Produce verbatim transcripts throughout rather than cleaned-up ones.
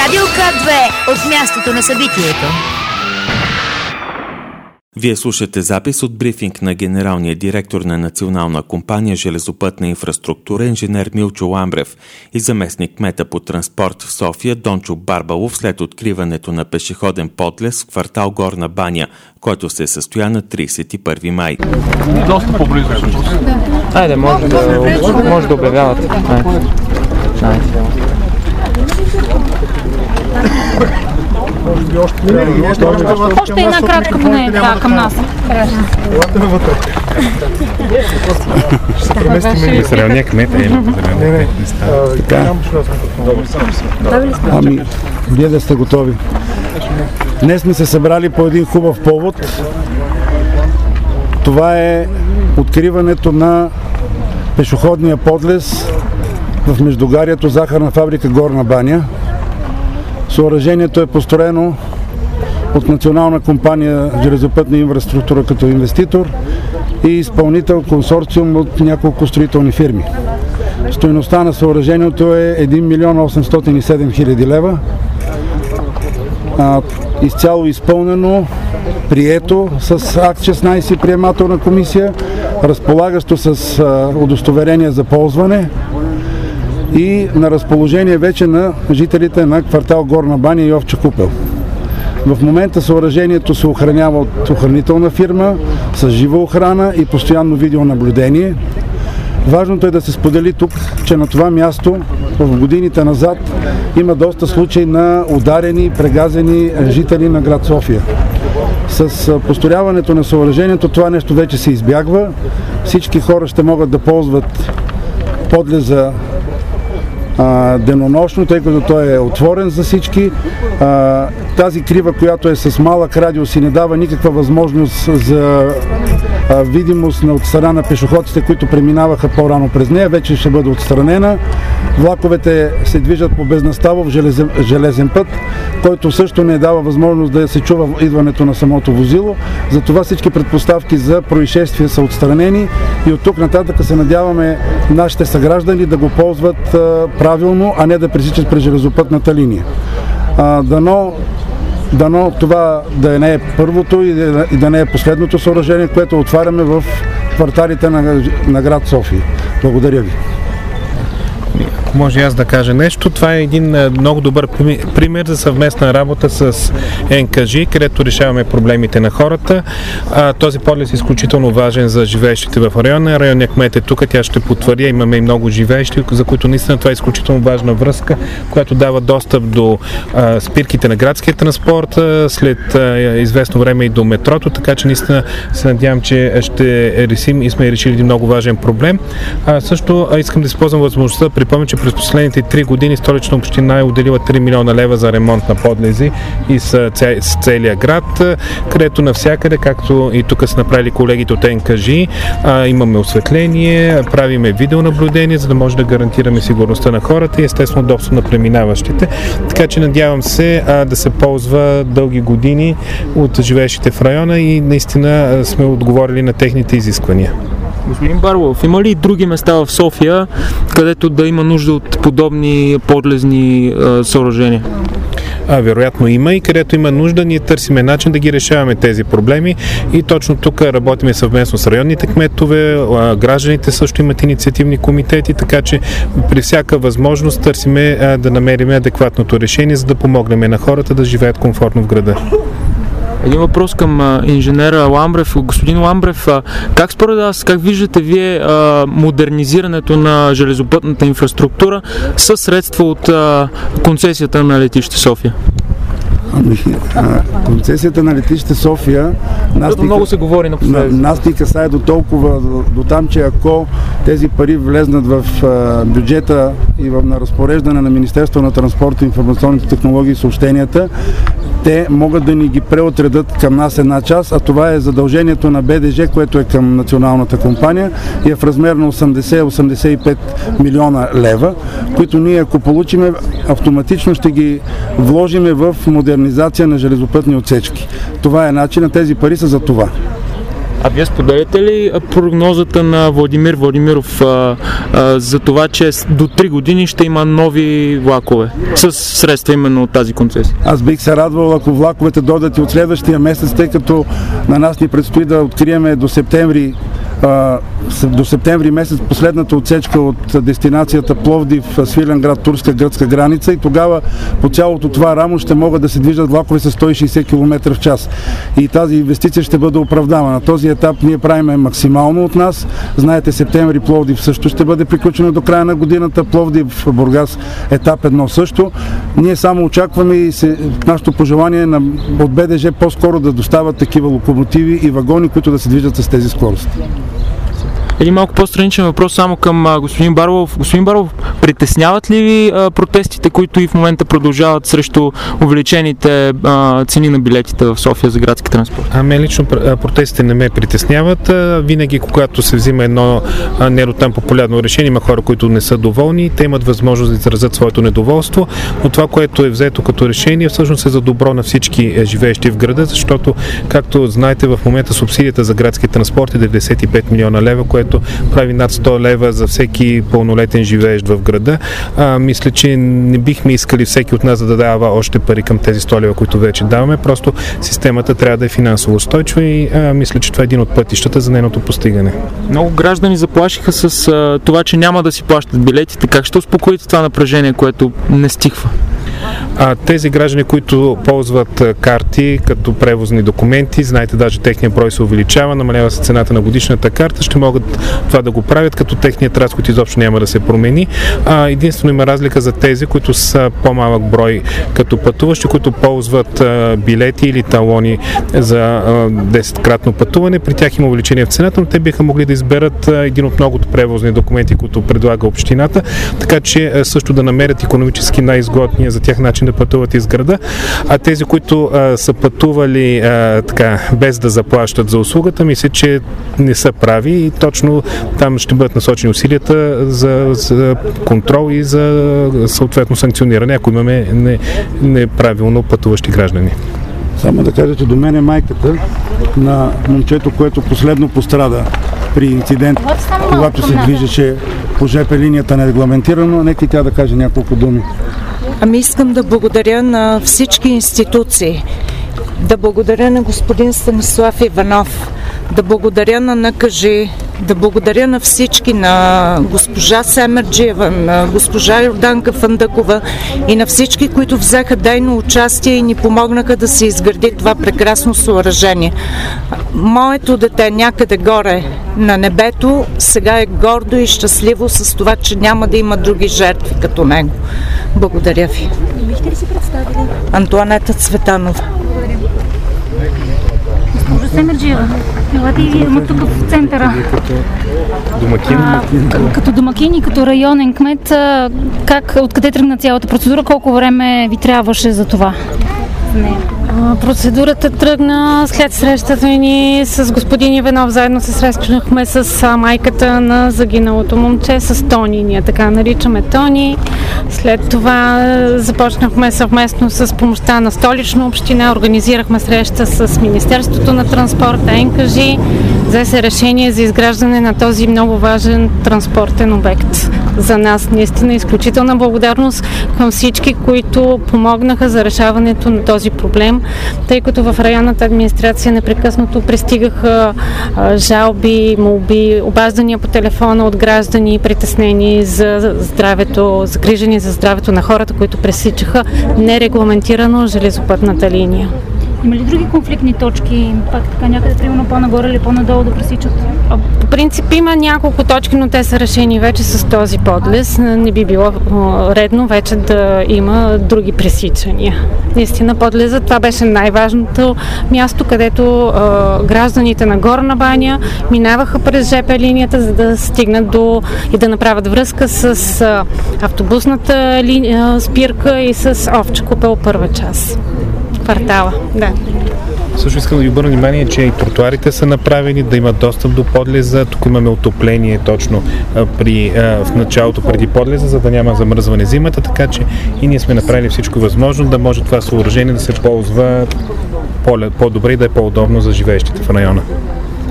Радио К две от мястото на събитието. Вие слушате запис от брифинг на генералния директор на Национална компания Железопътна инфраструктура инженер Милчо Ламбрев и заместник кмета по транспорт в София Дончо Барбалов след откриването на пешеходен подлез в квартал Горна баня, който се състоя на тридесет и първи май. Доста по-близо всъщност. Айде, може да, може да обявявате. Айде. Айде. Още една крачка поне да, към нас. Елате навътре. Израелния кмет е. Ами, вие да сте готови. Днес сме се събрали по един хубав повод. Това е откриването на пешеходния подлез в междугарието Захарна фабрика Горна баня. Съоръжението е построено от Национална компания Железопътна инфраструктура като инвеститор и изпълнител консорциум от няколко строителни фирми. Стойността на съоръжението е един милион осемстотин и седем хиляди лева. А, изцяло изпълнено, прието с акт шестнайсет приемателна комисия, разполагащо с а, удостоверение за ползване и на разположение вече на жителите на квартал Горна баня и Овча купел. В момента съоръжението се охранява от охранителна фирма с жива охрана и постоянно видеонаблюдение. Важното е да се сподели тук, че на това място в годините назад има доста случаи на ударени и прегазени жители на град София. С построяването на съоръжението това нещо вече се избягва. Всички хора ще могат да ползват подлеза денонощно, тъй като той е отворен за всички. А, тази крива, която е с малък радиус и не дава никаква възможност за а, видимост на от страна на пешеходците, които преминаваха по-рано през нея, вече ще бъде отстранена. Влаковете се движат по безнаставов железен, железен път, който също не дава възможност да се чува идването на самото возило. Затова всички предпоставки за происшествия са отстранени и от тук нататък се надяваме нашите съграждани да го ползват а, правилно, а не да пресичат през железопътната линия. А, дано, дано това да не е първото и да, и да не е последното съоръжение, което отваряме в кварталите на, на град София. Благодаря ви. Ако може аз да кажа нещо, това е един много добър пример за съвместна работа с Ен Ка Жи, където решаваме проблемите на хората. А, този подлез е изключително важен за живеещите в района. Районният кмет е тук, тя ще потвърди, имаме и много живеещи, за които наистина това е изключително важна връзка, която дава достъп до а, спирките на градския транспорт, а, след а, известно време и до метрото, така че наистина се надявам, че ще решим и сме решили един много важен проблем. А, също а, искам да използвам възможността да припомня, че през последните три години Столична община е отделила три милиона лева за ремонт на подлези и с, ця, с целия град, където навсякъде, както и тук са направили колегите от Ен Ка Жи, а, имаме осветление, правиме видеонаблюдение, за да може да гарантираме сигурността на хората и естествено удобство на преминаващите. Така че надявам се а, да се ползва дълги години от живеещите в района и наистина сме отговорили на техните изисквания. Господин Барбалов, има ли други места в София, където да има нужда от подобни подлезни а, съоръжения? А, вероятно има и където има нужда, ние търсиме начин да ги решаваме тези проблеми и точно тук работиме съвместно с районните кметове, а, гражданите също имат инициативни комитети, така че при всяка възможност търсиме а, да намерим адекватното решение, за да помогнем на хората да живеят комфортно в града. Един въпрос към а, инженера Ламбрев. Господин Ламбрев, а, как според вас, как виждате вие а, модернизирането на железопътната инфраструктура със средства от а, концесията на летище София? Ами, а, концесията на летище София нас ни, много се говори напоследък. Нас ни касае до толкова, до, до там, че ако тези пари влезнат в а, бюджета и в, на разпореждане на Министерство на транспорта, информационните технологии и съобщенията, те могат да ни ги преотредат към нас една част, а това е задължението на Б Д Ж, което е към Националната компания и е в размер на осемдесет до осемдесет и пет милиона лева, които ние, ако получиме, автоматично ще ги вложиме в модернизация на железопътни отсечки. Това е начинът, тези пари са за това. А вие споделяте ли прогнозата на Владимир Владимиров а, а, за това, че до три години ще има нови влакове с средства именно от тази концесия? Аз бих се радвал, ако влаковете дойдат и от следващия месец, тъй като на нас ни предстои да откриеме до септември до септември месец последната отсечка от дестинацията Пловдив, Свиленград, турска гръцка граница и тогава по цялото това рамо ще могат да се движат влакове с сто и шейсет километра в час. И тази инвестиция ще бъде оправдана. На този етап ние правиме максимално от нас. Знаете, септември Пловдив също ще бъде приключено до края на годината. Пловдив, Бургас етап едно също. Ние само очакваме и се, нашето пожелание на, от БДЖ по-скоро да доставят такива локомотиви и вагони, които да се движат с тези скорости. Един малко по-страничен въпрос само към а, господин Барбалов. Господин Барбалов, притесняват ли ви а, протестите, които и в момента продължават срещу увеличените а, цени на билетите в София за градски транспорт? Ами лично протестите не ме притесняват. Винаги, когато се взима едно не до там популярно решение, има хора, които не са доволни, те имат възможност да изразят своето недоволство, но това, което е взето като решение, всъщност е за добро на всички живеещи в града, защото, както знаете, в момента субсидията за градски транспорт е деветдесет и пет милиона лева, което прави над сто лева за всеки пълнолетен живеещ в града. А, мисля, че не бихме искали всеки от нас да дава още пари към тези сто лева, които вече даваме. Просто системата трябва да е финансово устойчива и а, мисля, че това е един от пътищата за нейното постигане. Много граждани заплашиха с а, това, че няма да си плащат билетите. Как ще успокоите това напрежение, което не стихва? А тези граждани, които ползват карти като превозни документи, знаете, даже техния брой се увеличава, намалява се цената на годишната карта, ще могат това да го правят, като техният разход изобщо няма да се промени. А, единствено има разлика за тези, които са по-малък брой като пътуващи, които ползват а, билети или талони за а, десеткратно пътуване. При тях има увеличение в цената, но те биха могли да изберат а, един от многото превозни документи, които предлага общината, така че а, също да намерят икономически най-изгодния за тях начин да пътуват из града, а тези, които а, са пътували а, така, без да заплащат за услугата, мисля, че не са прави и точно там ще бъдат насочени усилията за, за контрол и за съответно санкциониране, ако имаме не, неправилно пътуващи граждани. Само да кажа, че до мен е майката на момчето, което последно пострада при инцидент, когато се движеше по жп линията нерегламентирано. Нека и тя да каже няколко думи. Ами искам да благодаря на всички институции, да благодаря на господин Станислав Иванов, да благодаря на НКЖ, да благодаря на всички, на госпожа Семерджиева, на госпожа Йорданка Фандъкова и на всички, които взеха дейно участие и ни помогнаха да се изгради това прекрасно съоръжение. Моето дете някъде горе на небето сега е гордо и щастливо с това, че няма да има други жертви като него. Благодаря ви. Бихте ли си представили? Антоанета Цветанова. Госпожо Семерджиева, елате и вие тук в центъра. Домакин. А, като домакин и като районен кмет, как, откъде тръгна цялата процедура, колко време ви трябваше за това? Не. Процедурата тръгна след срещата ни с господин Иванов. Заедно се срещнахме с майката на загиналото момче, с Тони. Ние така наричаме Тони. След това започнахме съвместно с помощта на Столична община. Организирахме среща с Министерството на транспорта, НКЖ. Взе се решение за изграждане на този много важен транспортен обект. За нас наистина изключителна благодарност към всички, които помогнаха за решаването на този проблем, тъй като в районната администрация непрекъснато пристигаха а, жалби, молби, обаждания по телефона от граждани, притеснени за здравето, загрижени за здравето на хората, които пресичаха нерегламентирано железопътната линия. Има ли други конфликтни точки, пак така някъде примерно по-нагоре или по-надолу да пресичат? По принцип има няколко точки, но те са решени вече с този подлез. Не би било редно вече да има други пресичания. Наистина подлезът, това беше най-важното място, където а, гражданите на Горна баня минаваха през жп линията, за да стигнат до и да направят връзка с а, автобусната линия, спирка и с Овча купел първа част. Квартала, да. Също искам да ви обърна внимание, че и тротуарите са направени, да имат достъп до подлеза. Тук имаме отопление точно а, при, а, в началото преди подлеза, за да няма замръзване зимата, така че и ние сме направили всичко възможно да може това съоръжение да се ползва по-добре и да е по-удобно за живеещите в района.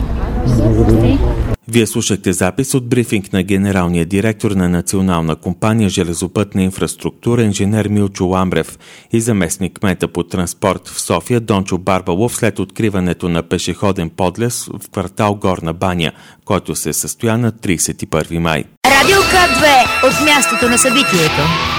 Благодаря. Вие слушахте запис от брифинг на генералния директор на Национална компания железопътна инфраструктура инженер Милчо Ламбрев и заместник кмета по транспорт в София Дончо Барбалов след откриването на пешеходен подлез в квартал Горна баня, който се състоя на тридесет и първи май. Радио К две от мястото на събитието.